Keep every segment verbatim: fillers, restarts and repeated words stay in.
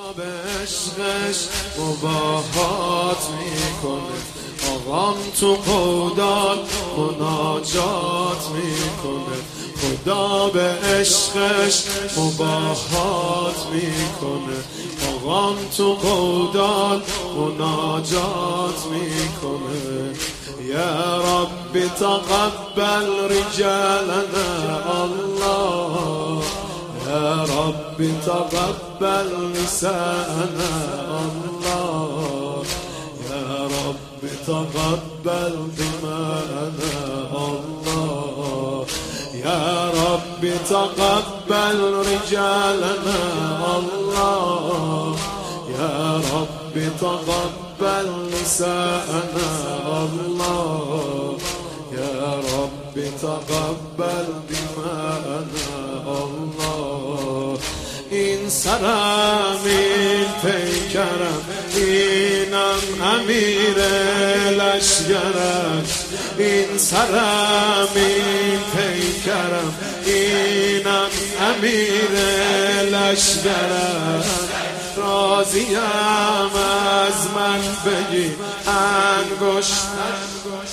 به عشقش مباهات میکنه، آقام تو قودال مناجات میکنه. خدا به عشقش مباهات میکنه، آقام تو قودال مناجات میکنه. یا رب تقبل رجالنا الله، یا رب تقبل نساءنا الله، یا رب تقبل دماءنا الله، یا رب تقبل رجالنا الله، یا رب تقبل نساءنا الله، یا رب تقبل دماءنا الله. این سرم این پیکرم اینم امیر لشگرم، این سرم این پیکرم اینم امیر لشگرم. راضیم از من بگی انگشتر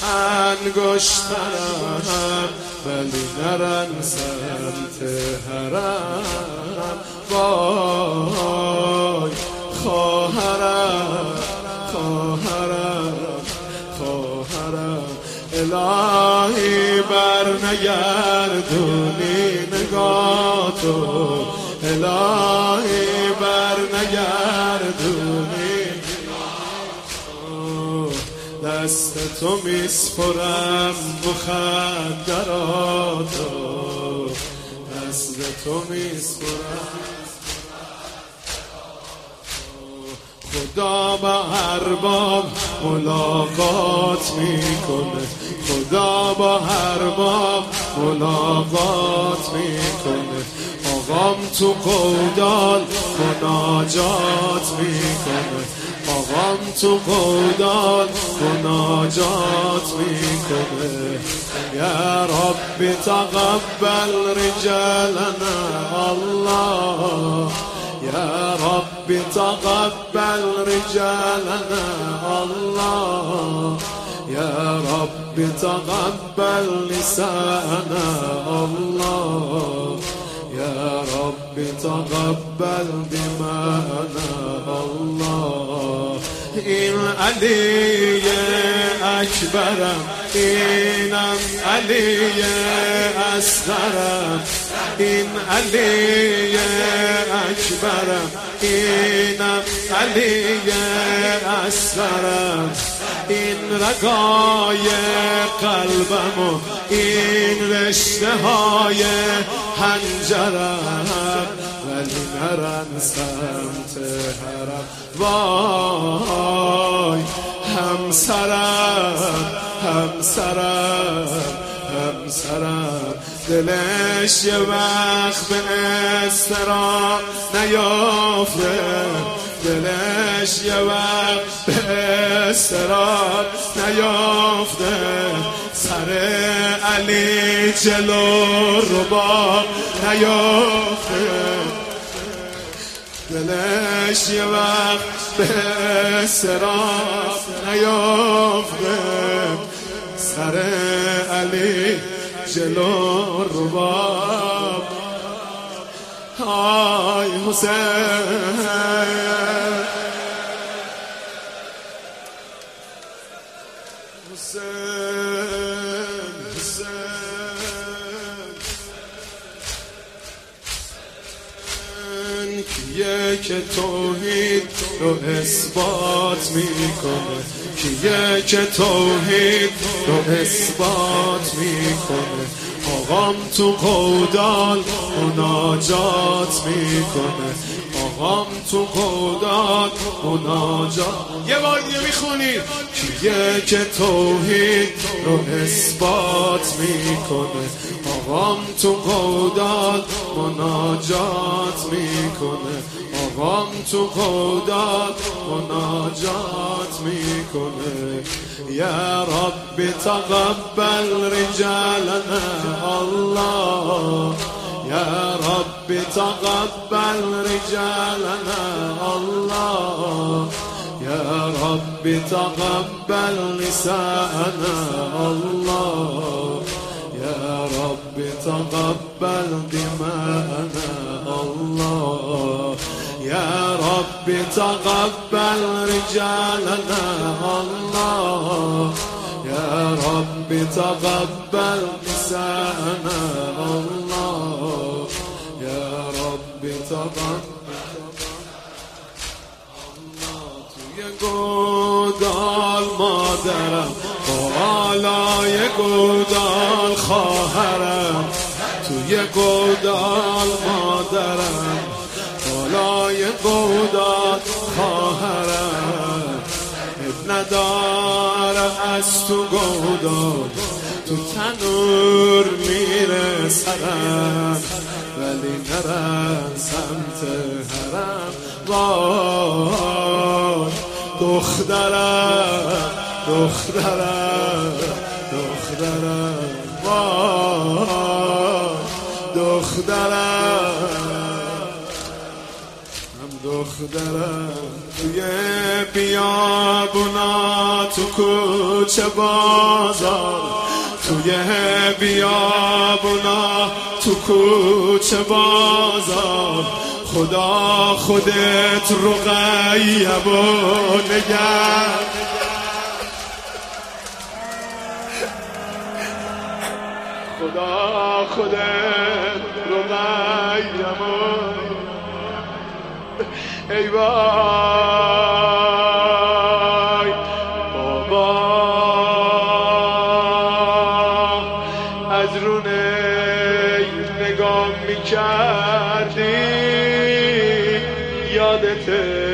انگشترم، ولی نرن سمت حرم. وای خواهرم خواهرم خواهرم، الهی بر نگردونی نگاه تو، الهی بر نگردونی دست تو میسپرم مخدراتو، دست تو میسپرم. خدا با ارباب ملاقات میکنه، خدا با ارباب ملاقات میکنه. آقام تو قودال مناجات میکنه، آقام تو قودال مناجات میکنه. یا رب تقبل رجالنا الله، یا رب تقبل رجالنا الله، یا رب تقبل نساءنا الله، یا رب تقبل دماءنا الله. این علی اکبرم اینم علی اصغرم، این علی اکبرم اینم علی اصغرم. این رگای قلبم و این رشته های حنجرم، ولی نرن سمت حرم. وای همسرم همسرم همسرم، دلش یه وقت به اضطراب نیافته، دلش یه وقت به اضطراب نیافته. سر علی جلو رباب نیافته، دلش یه وقت به اضطراب نیافته. سر علی جلو رباب. آی حسین حسین حسین کیه که توحید رو اثبات میکنه، کیه که توحید رو اثبات میکنه. آقام تو قودال مناجات میکنه، آقام تو قودال مناجات. یه بار دیگه میخونید. کیه که توحید رو اثبات میکنه، آقام تو قودال مناجات میکنه، آقام تو قودال مناجات میکنه. یا رب تقبل رجالنا الله، یا رب رب تقبل رجالنا الله يا رب تقبل نساءنا الله يا رب تقبل دماءنا الله يا رب تقبل رجالنا الله يا رب تقبل نساءنا الله يا رب تقبل توی گودال مادرم بالای گودال خواهرم توی گودال مادرم بالای گودال خواهرم اب نداره از تو گودال تو تنور میره سرم ولی نرم سمت حرم وای دخترم دخترم دخترم وای دخترم هم دخترم توی بیابونا تو کوچه بازار توی بیابونا تو کوچه بازار خدا خودت رو غیب و نگر خدا خودت رو غیب و ای وای بابا از رونه نگاه میکردی یادته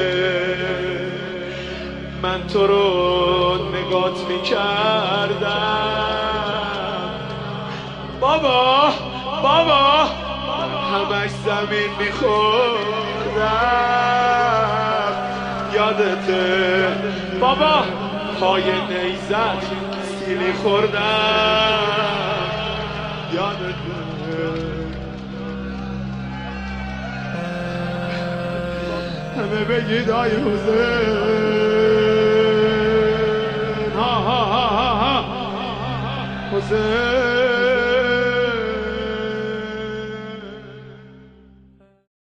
من تو رو نگات میکردم بابا بابا همش زمین میخوردم یادته بابا پای نیزت سیلی خوردم یادته همه بگید آی حسین